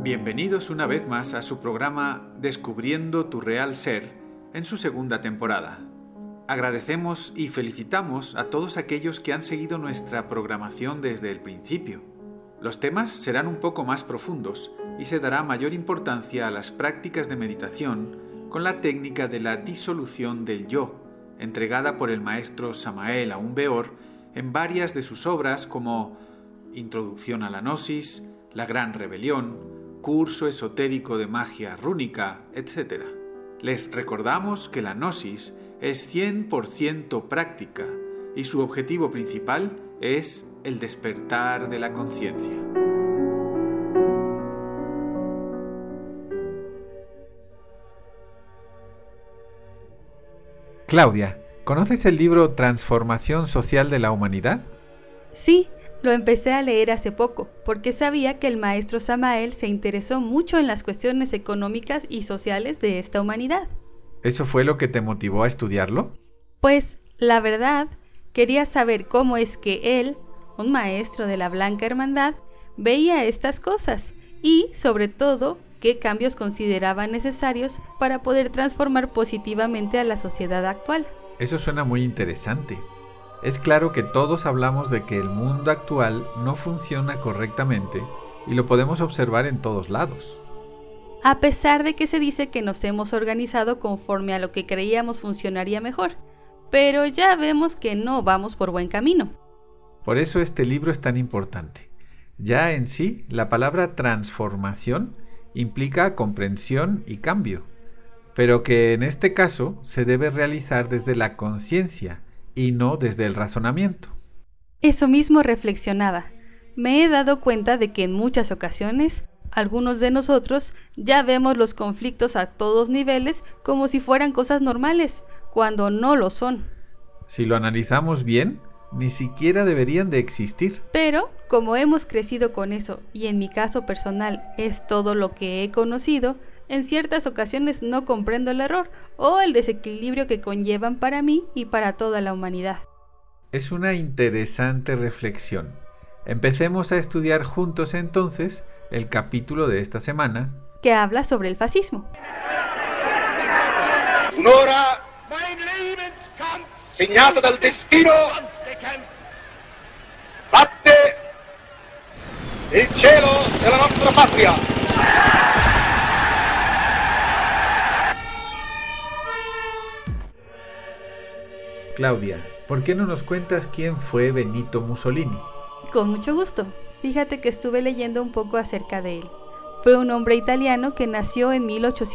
Bienvenidos una vez más a su programa Descubriendo tu Real Ser en su segunda temporada. Agradecemos y felicitamos a todos aquellos que han seguido nuestra programación desde el principio. Los temas serán un poco más profundos y se dará mayor importancia a las prácticas de meditación con la técnica de la disolución del yo, entregada por el maestro Samael Aun Weor en varias de sus obras como Introducción a la Gnosis, La Gran Rebelión, Curso Esotérico de Magia Rúnica, etc. Les recordamos que la Gnosis es 100% práctica y su objetivo principal es el despertar de la conciencia. Claudia, ¿conoces el libro Transformación Social de la Humanidad? Sí, lo empecé a leer hace poco, porque sabía que el maestro Samael se interesó mucho en las cuestiones económicas y sociales de esta humanidad. ¿Eso fue lo que te motivó a estudiarlo? Pues, la verdad, quería saber cómo es que él, un maestro de la Blanca Hermandad, veía estas cosas y, sobre todo, qué cambios consideraba necesarios para poder transformar positivamente a la sociedad actual. Eso suena muy interesante. Es claro que todos hablamos de que el mundo actual no funciona correctamente y lo podemos observar en todos lados. A pesar de que se dice que nos hemos organizado conforme a lo que creíamos funcionaría mejor, pero ya vemos que no vamos por buen camino. Por eso este libro es tan importante. Ya en sí, la palabra transformación implica comprensión y cambio, pero que en este caso se debe realizar desde la conciencia y no desde el razonamiento. Eso mismo reflexionaba. Me he dado cuenta de que en muchas ocasiones, algunos de nosotros ya vemos los conflictos a todos niveles como si fueran cosas normales, cuando no lo son. Si lo analizamos bien, ni siquiera deberían de existir. Pero, como hemos crecido con eso, y en mi caso personal es todo lo que he conocido, en ciertas ocasiones no comprendo el error o el desequilibrio que conllevan para mí y para toda la humanidad. Es una interesante reflexión. Empecemos a estudiar juntos entonces el capítulo de esta semana, que habla sobre el fascismo. Un'ora segnata dal destino batte il cielo della nostra patria. Claudia, ¿por qué no nos cuentas quién fue Benito Mussolini? Con mucho gusto. Fíjate que estuve leyendo un poco acerca de él. Fue un hombre italiano que nació en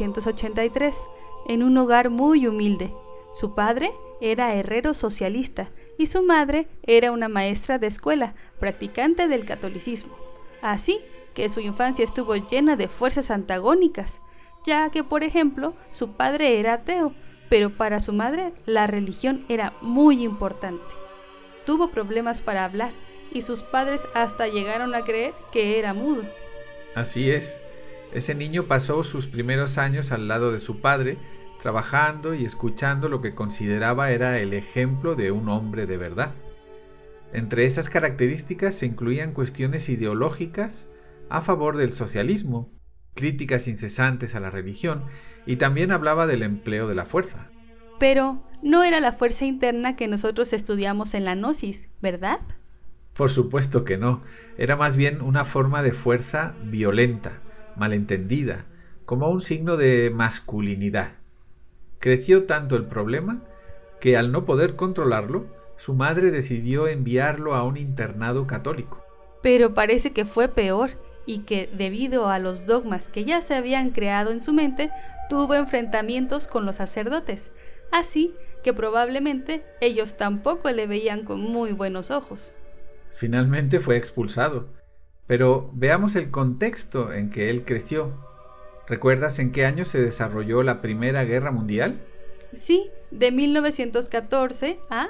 1883, en un hogar muy humilde. Su padre era herrero socialista y su madre era una maestra de escuela, practicante del catolicismo. Así que su infancia estuvo llena de fuerzas antagónicas, ya que, por ejemplo, su padre era ateo, pero para su madre la religión era muy importante. Tuvo problemas para hablar y sus padres hasta llegaron a creer que era mudo. Así es. Ese niño pasó sus primeros años al lado de su padre, trabajando y escuchando lo que consideraba era el ejemplo de un hombre de verdad. Entre esas características se incluían cuestiones ideológicas a favor del socialismo, críticas incesantes a la religión, y también hablaba del empleo de la fuerza. Pero no era la fuerza interna que nosotros estudiamos en la Gnosis, ¿verdad? Por supuesto que no. Era más bien una forma de fuerza violenta, malentendida, como un signo de masculinidad. Creció tanto el problema que al no poder controlarlo, su madre decidió enviarlo a un internado católico. Pero parece que fue peor y que, debido a los dogmas que ya se habían creado en su mente, tuvo enfrentamientos con los sacerdotes, así que probablemente ellos tampoco le veían con muy buenos ojos. Finalmente fue expulsado, pero veamos el contexto en que él creció. ¿Recuerdas en qué año se desarrolló la Primera Guerra Mundial? Sí, de 1914 a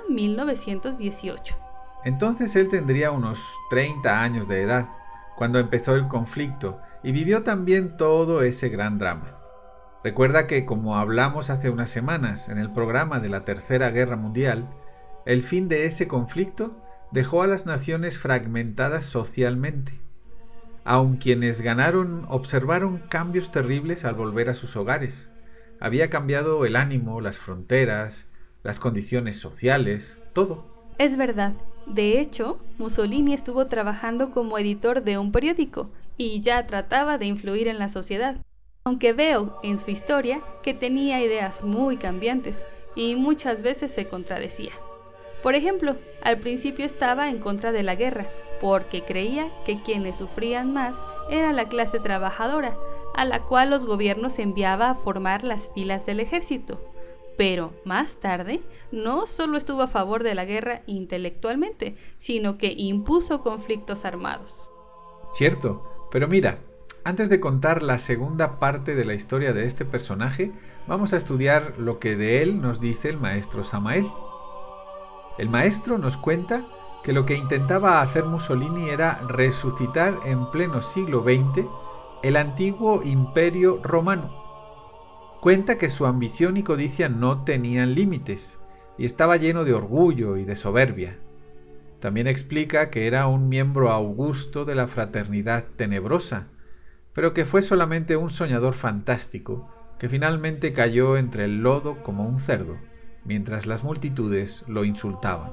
1918. Entonces él tendría unos 30 años de edad, cuando empezó el conflicto, y vivió también todo ese gran drama. Recuerda que, como hablamos hace unas semanas en el programa de la Tercera Guerra Mundial, el fin de ese conflicto dejó a las naciones fragmentadas socialmente. Aun quienes ganaron observaron cambios terribles al volver a sus hogares. Había cambiado el ánimo, las fronteras, las condiciones sociales, todo. Es verdad. De hecho, Mussolini estuvo trabajando como editor de un periódico y ya trataba de influir en la sociedad. Aunque veo en su historia que tenía ideas muy cambiantes y muchas veces se contradecía. Por ejemplo, al principio estaba en contra de la guerra, porque creía que quienes sufrían más era la clase trabajadora, a la cual los gobiernos enviaba a formar las filas del ejército. Pero más tarde, no solo estuvo a favor de la guerra intelectualmente, sino que impuso conflictos armados. Cierto, pero mira, antes de contar la segunda parte de la historia de este personaje, vamos a estudiar lo que de él nos dice el maestro Samael. El maestro nos cuenta que lo que intentaba hacer Mussolini era resucitar en pleno siglo XX el antiguo imperio romano. Cuenta que su ambición y codicia no tenían límites y estaba lleno de orgullo y de soberbia. También explica que era un miembro augusto de la fraternidad tenebrosa, pero que fue solamente un soñador fantástico que finalmente cayó entre el lodo como un cerdo, mientras las multitudes lo insultaban.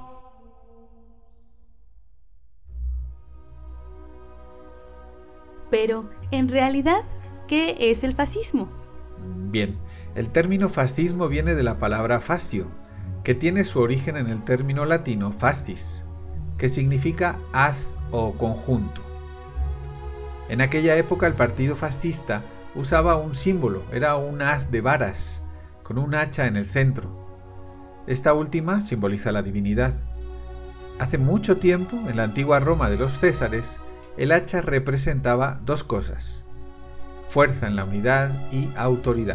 Pero, en realidad, ¿qué es el fascismo? Bien, el término fascismo viene de la palabra fascio, que tiene su origen en el término latino fascis, que significa haz o conjunto. En aquella época el partido fascista usaba un símbolo, era un haz de varas, con un hacha en el centro. Esta última simboliza la divinidad. Hace mucho tiempo, en la antigua Roma de los Césares, el hacha representaba dos cosas: fuerza en la unidad y autoridad.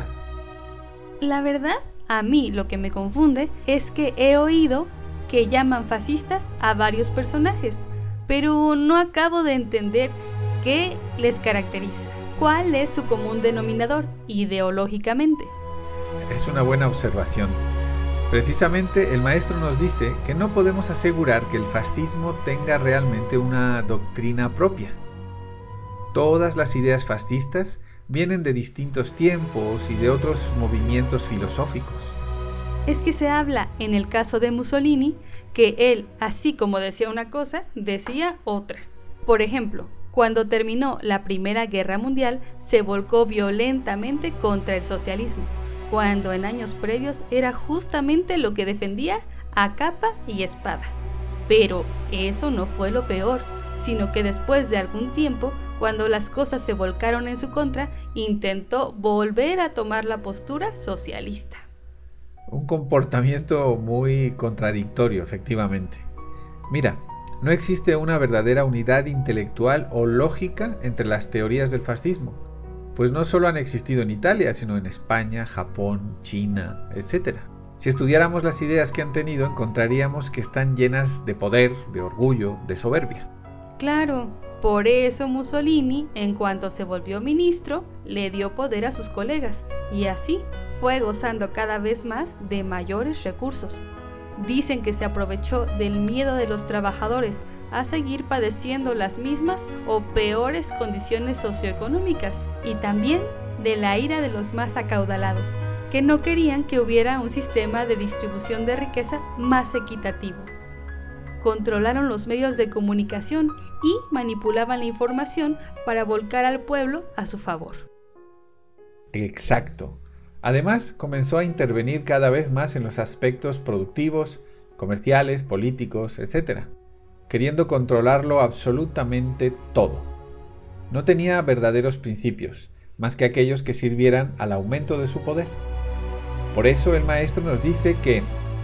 La verdad, a mí lo que me confunde es que he oído que llaman fascistas a varios personajes, pero no acabo de entender qué les caracteriza. ¿Cuál es su común denominador ideológicamente? Es una buena observación. Precisamente el maestro nos dice que no podemos asegurar que el fascismo tenga realmente una doctrina propia. Todas las ideas fascistas vienen de distintos tiempos y de otros movimientos filosóficos. Es que se habla, en el caso de Mussolini, que él, así como decía una cosa, decía otra. Por ejemplo, cuando terminó la Primera Guerra Mundial, se volcó violentamente contra el socialismo, cuando en años previos era justamente lo que defendía a capa y espada. Pero eso no fue lo peor, sino que después de algún tiempo, cuando las cosas se volcaron en su contra, intentó volver a tomar la postura socialista. Un comportamiento muy contradictorio, efectivamente. Mira, no existe una verdadera unidad intelectual o lógica entre las teorías del fascismo, pues no solo han existido en Italia, sino en España, Japón, China, etc. Si estudiáramos las ideas que han tenido, encontraríamos que están llenas de poder, de orgullo, de soberbia. Claro, por eso Mussolini, en cuanto se volvió ministro, le dio poder a sus colegas, y así fue gozando cada vez más de mayores recursos. Dicen que se aprovechó del miedo de los trabajadores a seguir padeciendo las mismas o peores condiciones socioeconómicas, y también de la ira de los más acaudalados, que no querían que hubiera un sistema de distribución de riqueza más equitativo. Controlaron los medios de comunicación y manipulaban la información para volcar al pueblo a su favor. Exacto. Además, comenzó a intervenir cada vez más en los aspectos productivos, comerciales, políticos, etc., queriendo controlarlo absolutamente todo. No tenía verdaderos principios, más que aquellos que sirvieran al aumento de su poder. Por eso el maestro nos dice que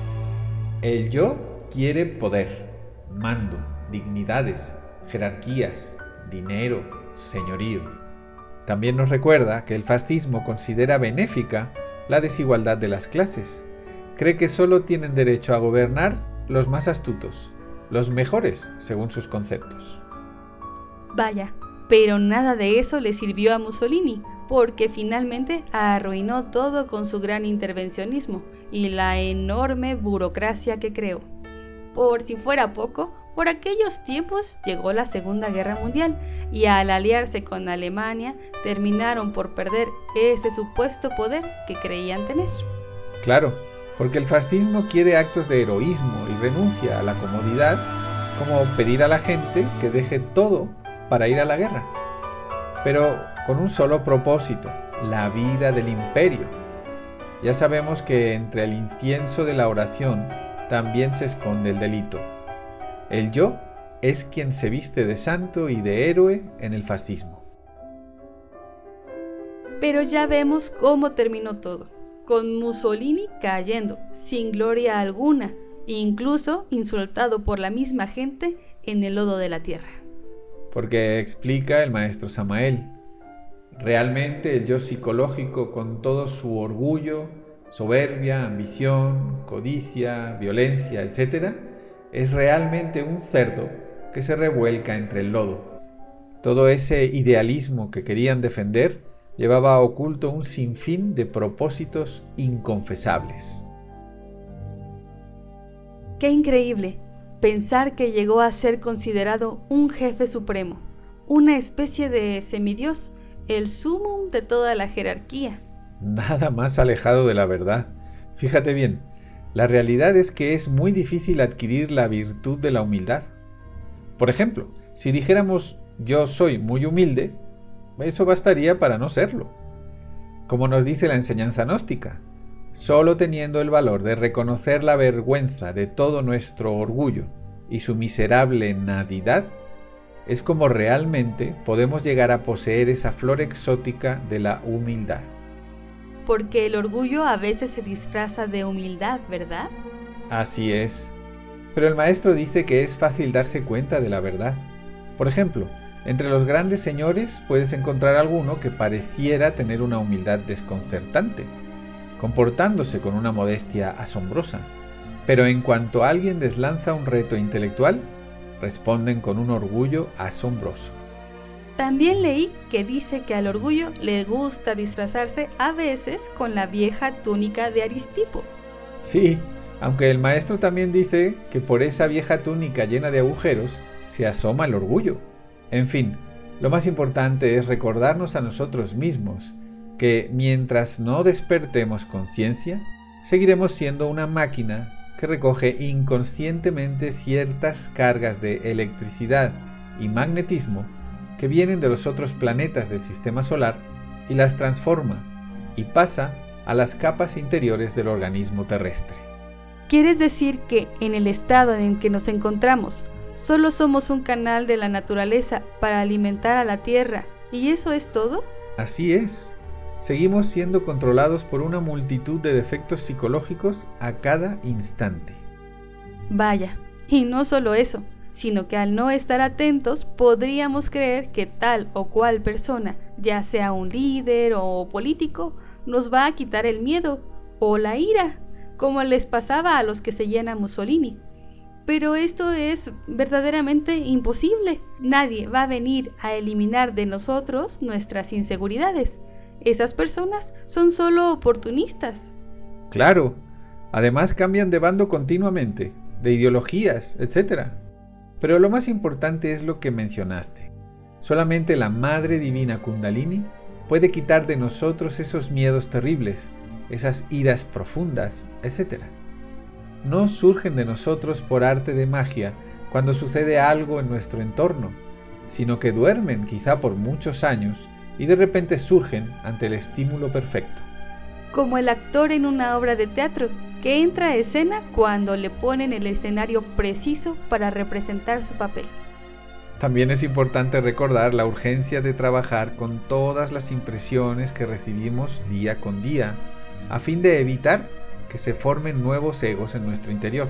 el yo quiere poder, mando, dignidades, jerarquías, dinero, señorío. También nos recuerda que el fascismo considera benéfica la desigualdad de las clases. Cree que solo tienen derecho a gobernar los más astutos, los mejores según sus conceptos. Vaya, pero nada de eso le sirvió a Mussolini, porque finalmente arruinó todo con su gran intervencionismo y la enorme burocracia que creó. Por si fuera poco, por aquellos tiempos llegó la Segunda Guerra Mundial y al aliarse con Alemania terminaron por perder ese supuesto poder que creían tener. Claro, porque el fascismo quiere actos de heroísmo y renuncia a la comodidad, como pedir a la gente que deje todo para ir a la guerra, pero con un solo propósito: la vida del imperio. Ya sabemos que entre el incienso de la oración también se esconde el delito. El yo es quien se viste de santo y de héroe en el fascismo. Pero ya vemos cómo terminó todo, con Mussolini cayendo, sin gloria alguna, incluso insultado por la misma gente en el lodo de la tierra. Porque explica el maestro Samael, realmente el yo psicológico, con todo su orgullo, soberbia, ambición, codicia, violencia, etc., es realmente un cerdo que se revuelca entre el lodo. Todo ese idealismo que querían defender llevaba oculto un sinfín de propósitos inconfesables. ¡Qué increíble! Pensar que llegó a ser considerado un jefe supremo, una especie de semidios, el sumum de toda la jerarquía. Nada más alejado de la verdad. Fíjate bien, la realidad es que es muy difícil adquirir la virtud de la humildad. Por ejemplo, si dijéramos yo soy muy humilde, eso bastaría para no serlo. Como nos dice la enseñanza gnóstica, solo teniendo el valor de reconocer la vergüenza de todo nuestro orgullo y su miserable nadidad, es como realmente podemos llegar a poseer esa flor exótica de la humildad. Porque el orgullo a veces se disfraza de humildad, ¿verdad? Así es. Pero el maestro dice que es fácil darse cuenta de la verdad. Por ejemplo, entre los grandes señores puedes encontrar alguno que pareciera tener una humildad desconcertante, comportándose con una modestia asombrosa. Pero en cuanto alguien les lanza un reto intelectual, responden con un orgullo asombroso. También leí que dice que al orgullo le gusta disfrazarse a veces con la vieja túnica de Aristipo. Sí, aunque el maestro también dice que por esa vieja túnica llena de agujeros se asoma el orgullo. En fin, lo más importante es recordarnos a nosotros mismos que mientras no despertemos conciencia, seguiremos siendo una máquina que recoge inconscientemente ciertas cargas de electricidad y magnetismo que vienen de los otros planetas del sistema solar y las transforma y pasa a las capas interiores del organismo terrestre. ¿Quieres decir que en el estado en que nos encontramos solo somos un canal de la naturaleza para alimentar a la Tierra y eso es todo? Así es. Seguimos siendo controlados por una multitud de defectos psicológicos a cada instante. Vaya, y no solo eso, sino que al no estar atentos podríamos creer que tal o cual persona, ya sea un líder o político, nos va a quitar el miedo o la ira, como les pasaba a los que seguían a Mussolini. Pero esto es verdaderamente imposible. Nadie va a venir a eliminar de nosotros nuestras inseguridades. Esas personas son solo oportunistas. Claro, además cambian de bando continuamente, de ideologías, etc. Pero lo más importante es lo que mencionaste. Solamente la Madre Divina Kundalini puede quitar de nosotros esos miedos terribles, esas iras profundas, etc. No surgen de nosotros por arte de magia cuando sucede algo en nuestro entorno, sino que duermen quizá por muchos años y de repente surgen ante el estímulo perfecto. Como el actor en una obra de teatro que entra a escena cuando le ponen el escenario preciso para representar su papel. También es importante recordar la urgencia de trabajar con todas las impresiones que recibimos día con día, a fin de evitar que se formen nuevos egos en nuestro interior.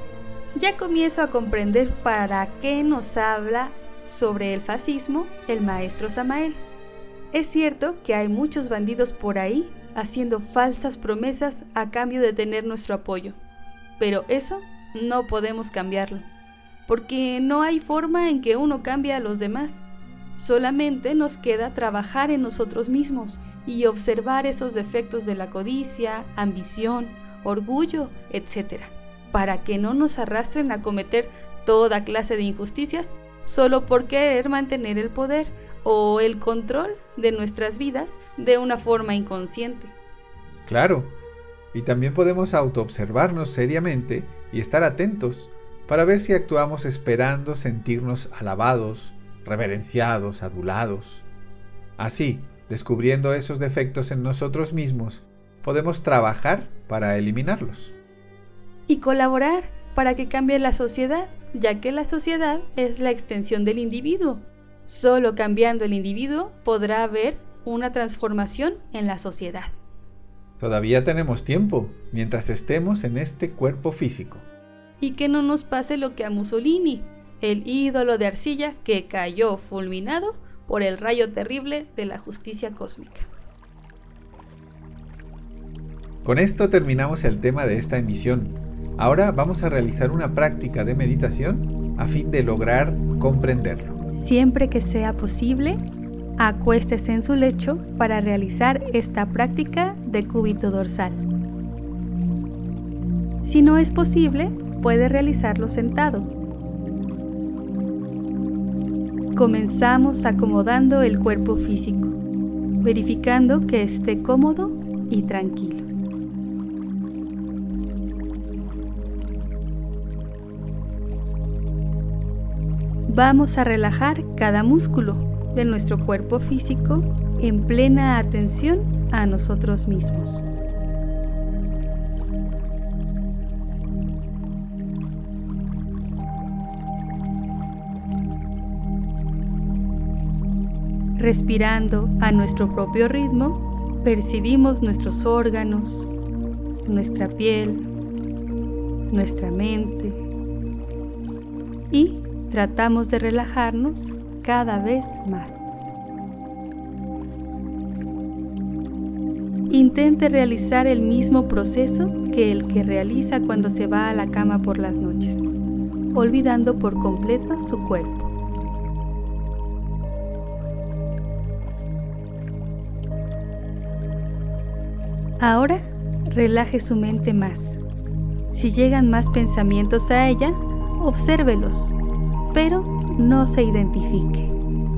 Ya comienzo a comprender para qué nos habla sobre el fascismo el maestro Samael. Es cierto que hay muchos bandidos por ahí haciendo falsas promesas a cambio de tener nuestro apoyo, pero eso no podemos cambiarlo, porque no hay forma en que uno cambie a los demás. Solamente nos queda trabajar en nosotros mismos y observar esos defectos de la codicia, ambición, orgullo, etc., para que no nos arrastren a cometer toda clase de injusticias solo por querer mantener el poder o el control de nuestras vidas de una forma inconsciente. Claro, y también podemos autoobservarnos seriamente y estar atentos para ver si actuamos esperando sentirnos alabados, reverenciados, adulados. Así, descubriendo esos defectos en nosotros mismos, podemos trabajar para eliminarlos. Y colaborar para que cambie la sociedad, ya que la sociedad es la extensión del individuo. Solo cambiando el individuo podrá haber una transformación en la sociedad. Todavía tenemos tiempo, mientras estemos en este cuerpo físico. Y que no nos pase lo que a Mussolini, el ídolo de arcilla que cayó fulminado por el rayo terrible de la justicia cósmica. Con esto terminamos el tema de esta emisión. Ahora vamos a realizar una práctica de meditación a fin de lograr comprenderlo. Siempre que sea posible, acuéstese en su lecho para realizar esta práctica de cúbito dorsal. Si no es posible, puede realizarlo sentado. Comenzamos acomodando el cuerpo físico, verificando que esté cómodo y tranquilo. Vamos a relajar cada músculo de nuestro cuerpo físico en plena atención a nosotros mismos. Respirando a nuestro propio ritmo, percibimos nuestros órganos, nuestra piel, nuestra mente y tratamos de relajarnos cada vez más. Intente realizar el mismo proceso que el que realiza cuando se va a la cama por las noches, olvidando por completo su cuerpo. Ahora, relaje su mente más. Si llegan más pensamientos a ella, obsérvelos, pero no se identifique.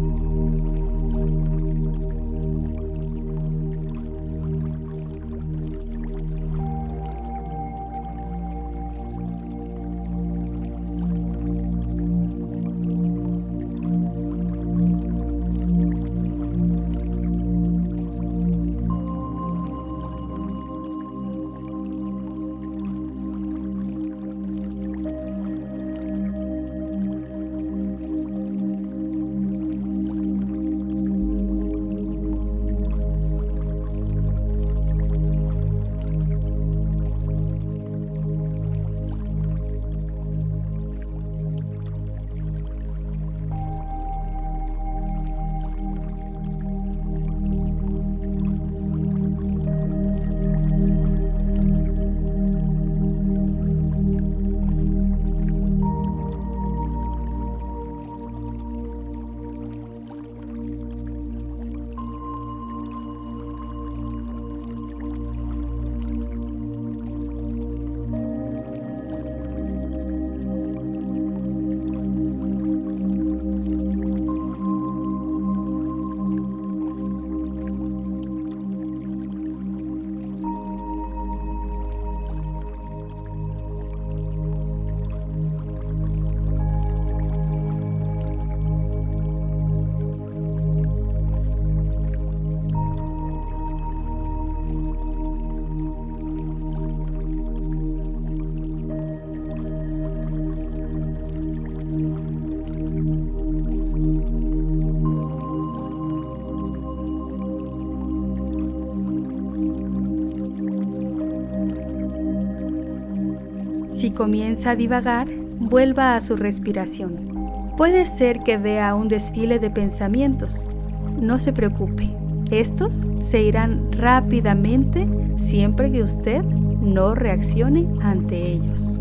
Si comienza a divagar, vuelva a su respiración. Puede ser que vea un desfile de pensamientos. No se preocupe, estos se irán rápidamente siempre que usted no reaccione ante ellos.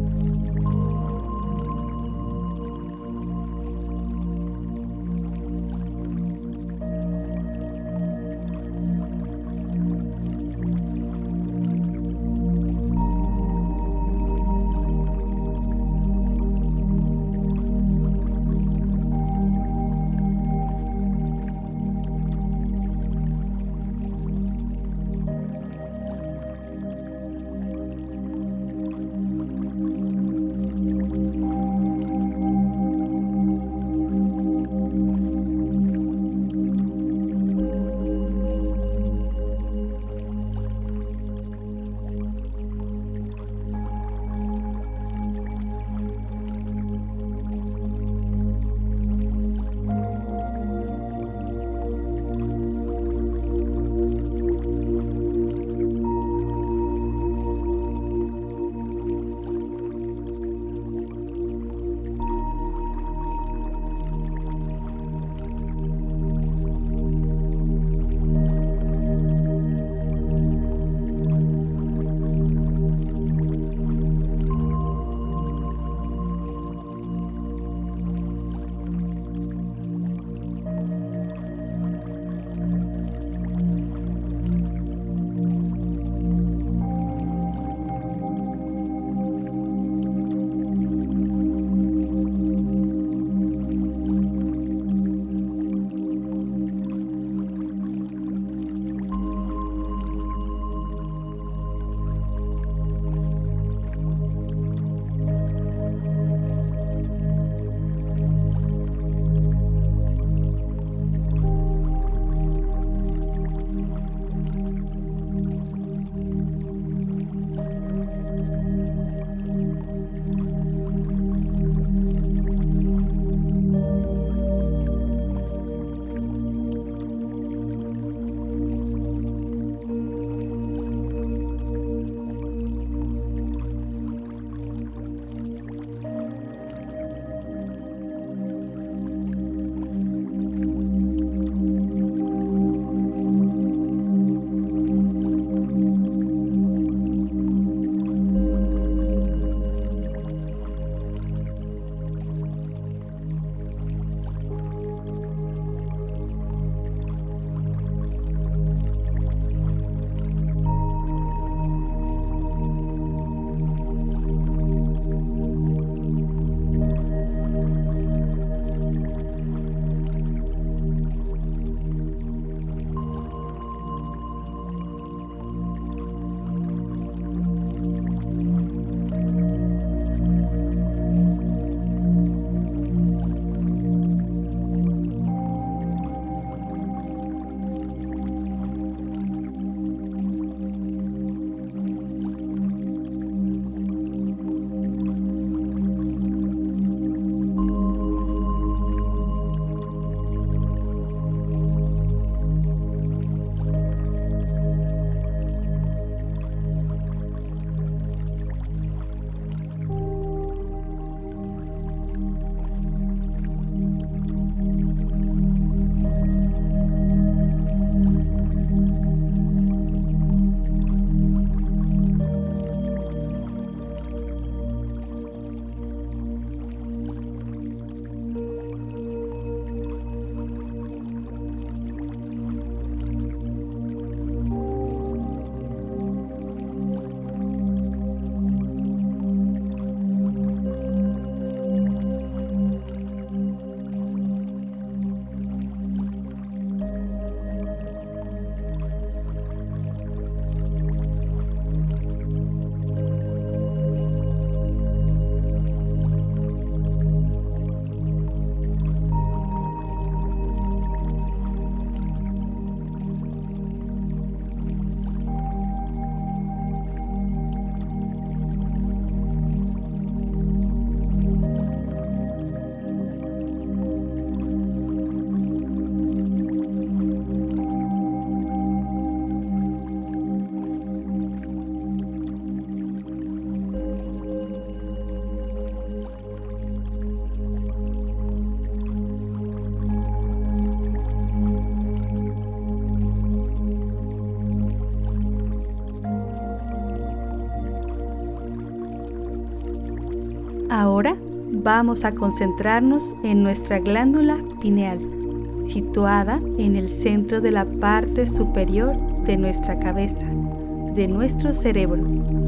Ahora vamos a concentrarnos en nuestra glándula pineal, situada en el centro de la parte superior de nuestra cabeza, de nuestro cerebro.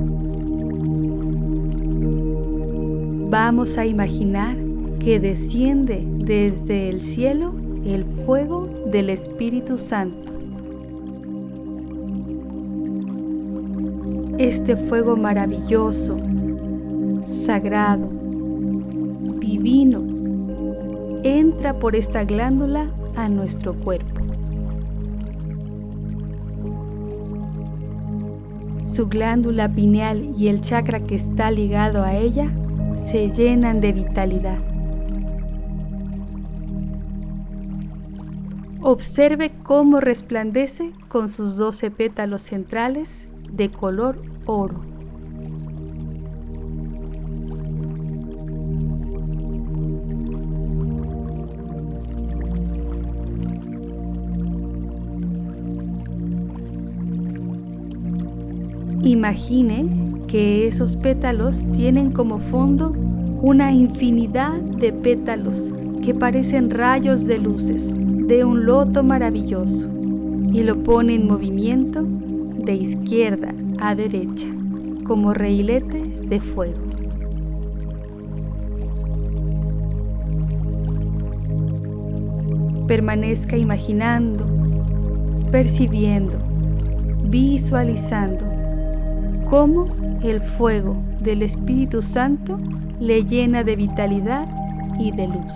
Vamos a imaginar que desciende desde el cielo el fuego del Espíritu Santo. Este fuego maravilloso, sagrado, divino, entra por esta glándula a nuestro cuerpo. Su glándula pineal y el chakra que está ligado a ella se llenan de vitalidad. Observe cómo resplandece con sus 12 pétalos centrales de color oro. Imagine que esos pétalos tienen como fondo una infinidad de pétalos que parecen rayos de luces de un loto maravilloso y lo pone en movimiento de izquierda a derecha como reilete de fuego. Permanezca imaginando, percibiendo, visualizando cómo el fuego del Espíritu Santo le llena de vitalidad y de luz.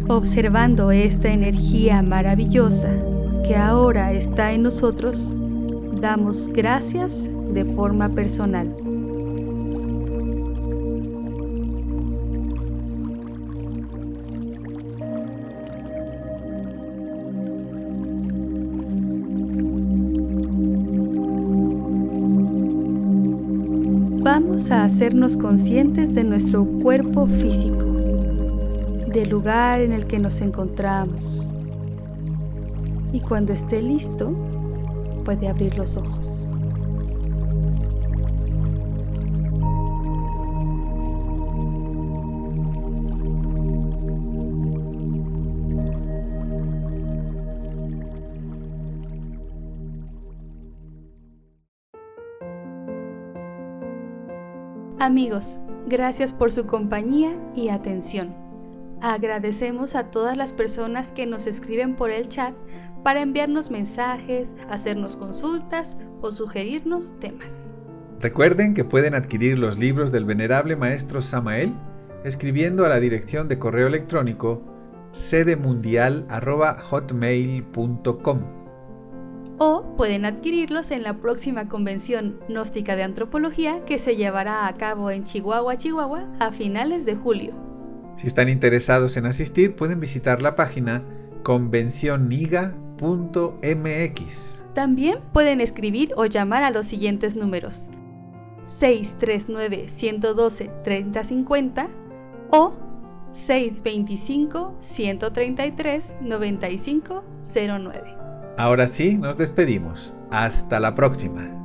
Observando esta energía maravillosa que ahora está en nosotros, damos gracias de forma personal. Vamos a hacernos conscientes de nuestro cuerpo físico, del lugar en el que nos encontramos. Y cuando esté listo, puede abrir los ojos. Amigos, gracias por su compañía y atención. Agradecemos a todas las personas que nos escriben por el chat para enviarnos mensajes, hacernos consultas o sugerirnos temas. Recuerden que pueden adquirir los libros del venerable maestro Samael escribiendo a la dirección de correo electrónico sedemundial@hotmail.com. O pueden adquirirlos en la próxima convención gnóstica de antropología que se llevará a cabo en Chihuahua, Chihuahua, a finales de julio. Si están interesados en asistir, pueden visitar la página convencioniga.mx. También pueden escribir o llamar a los siguientes números: 639-112-3050 o 625-133-9509. Ahora sí, nos despedimos. Hasta la próxima.